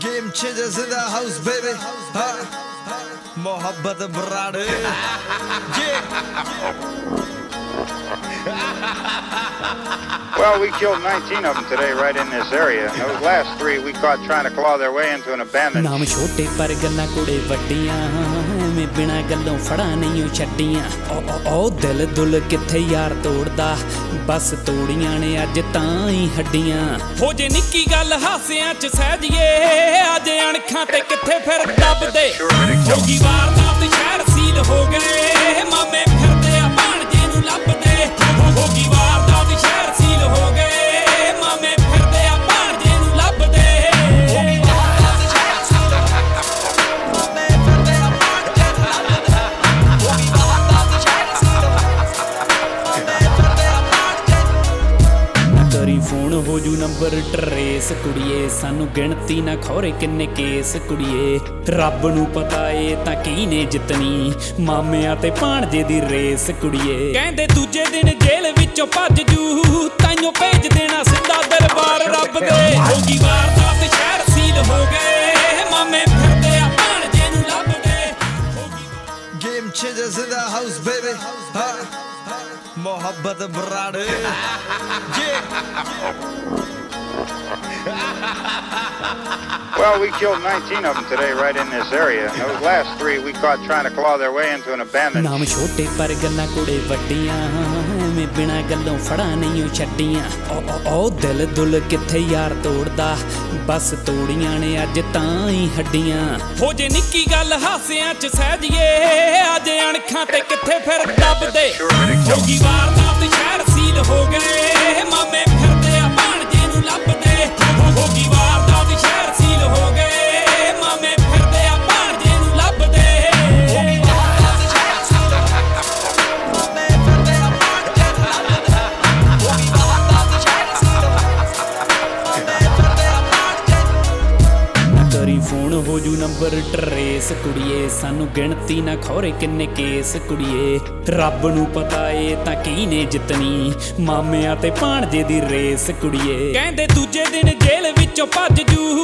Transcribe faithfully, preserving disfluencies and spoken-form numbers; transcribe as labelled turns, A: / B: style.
A: Game changers in the house, baby. Huh? Mohabbat brother.
B: Well, we killed nineteen of them today right in this area. Those last three we caught trying to claw their way into an abandoned...
C: ਨਾਮ ਛੋਟੇ ਪਰ ਗੱਲਾਂ ਕੁੜੇ ਵੱਡੀਆਂ ਐਵੇਂ ਬਿਨਾਂ ਗੱਲੋਂ ਫੜਾ ਨਹੀਂ ਛੱਡੀਆਂ ਉਹ ਦਿਲ ਦੁਲ ਕਿੱਥੇ ਯਾਰ ਤੋੜਦਾ ਬਸ ਤੋੜੀਆਂ ਨੇ ਅੱਜ ਤਾਂ ਹੀ ਹੱਡੀਆਂ ਹੋ ਜੇ ਨਿੱਕੀ ਗੱਲ ਹਾਸਿਆਂ ਚ ਸਹਿਜੀਏ ਅੱਜ ਅਣਖਾਂ ਤੇ ਕਿੱਥੇ ਫਿਰ ਦੱਬਦੇ ਹੋ ਗਈ ਵਾਰਦਾਤ ਸ਼ਹਿਰ ਸੀਲ ਹੋ ਗਏ ਮਾਮੇ ਫਿਰਦੇ ਆ ਭਾਣਜੇ ਨੂੰ ਲੱਭਦੇ ਹੋ ਗਈ ਵਾਰਦਾਤ ਸ਼ਹਿਰ ਸੀਲ ਹੋ ਗਏ ਮਾਮੇ ਫਿਰਦੇ ਆ ਭਾਣਜੇ ਨੂੰ ਲੱਭਦੇ ਕਰੀ ਫੋਨ ਹੋ ਜੂ ਨੰਬਰ ਟਰੇਸ ਕੁੜੀਏ ਸਾਨੂੰ ਗਿਣਤੀ ਨਾ ਖੌਰੇ ਕਿੰਨੇ ਕੇਸ ਕੁੜੀਏ ਰੱਬ ਨੂੰ ਪਤਾ ਏ ਤਾਂ ਕੀ ਨੇ ਜਿੱਤਣੀ ਮਾਮਿਆਂ ਤੇ ਭਾਣਜੇ ਦੀ ਰੇਸ ਕੁੜੀਏ ਕਹਿੰਦੇ ਦੂਜੇ ਦਿਨ ਜੇਲ੍ਹ ਵਿੱਚੋਂ ਭੱਜ ਜੂ ਤਾਈਓ ਭੇਜ ਦੇਣਾ ਸਿੱਧਾ ਦਰਬਾਰ ਰੱਬ ਦੇ ਹੋ ਗਈ ਵਾਰਦਾਤ ਸ਼ਹਿਰ ਸੀਲ ਹੋ ਗਏ ਮਾਮੇ ਫਿਰਦੇ ਆ ਭਾਣਜੇ ਨੂੰ ਲੱਭਦੇ
A: Game changers in the house, baby. Huh? Mohabbat brother.
B: Well, we killed nineteen of them today right in this area. Those last three we caught trying to claw their way into an abandoned...
C: ਨਾਮ ਛੋਟੇ ਪਰ ਗੱਲਾਂ ਕੁੜੇ ਵੱਡੀਆਂ ਐਵੇਂ ਬਿਨਾਂ ਗੱਲੋਂ ਫੜਾ ਨਹੀਂ ਛੱਡੀਆਂ ਉਹ ਦਿਲ ਦੁਲ ਕਿੱਥੇ ਯਾਰ ਤੋੜਦਾ ਬਸ ਤੋੜੀਆਂ ਨੇ ਅੱਜ ਤਾਂ ਹੀ ਹੱਡੀਆਂ ਹੋ ਜੇ ਨਿੱਕੀ ਗੱਲ ਹਾਸਿਆਂ ਚ ਸਹਿਜੀਏ ਅੱਜ ਅਣਖਾਂ ਤੇ ਕਿੱਥੇ ਫਿਰ ਦੱਬਦੇ ਹੋ ਗਈ ਵਾਰਦਾਤ ਸ਼ਹਿਰ ਸੀਲ ਹੋ ਗਏ ਮਾਮੇ ਫਿਰਦੇ ਆ ਭਾਣਜੇ ਨੂੰ ਲੱਭਦੇ ਹੋ ਗਈ ਵਾਰਦਾਤ ਸ਼ਹਿਰ ਸੀਲ ਹੋ ਗਏ ਮਾਮੇ ਫਿਰਦੇ ਆ ਭਾਣਜੇ ਨੂੰ ਲੱਭਦੇ ਕਰੀ ਫੋਨ ਹੋ ਜੂ ਨੰਬਰ ਟਰੇਸ ਕੁੜੀਏ ਸਾਨੂੰ ਗਿਣਤੀ ਨਾ ਖੌਰੇ ਕਿੰਨੇ ਕੇਸ ਕੁੜੀਏ ਰੱਬ ਨੂੰ ਪਤਾ ਏ ਤਾਂ ਕੀ ਨੇ ਜਿੱਤਣੀ ਮਾਮਿਆਂ ਤੇ ਭਾਣਜੇ ਦੀ ਰੇਸ ਕੁੜੀਏ ਕਹਿੰਦੇ ਦੂਜੇ ਦਿਨ ਜੇਲ੍ਹ ਵਿੱਚੋਂ ਭੱਜ ਜੂ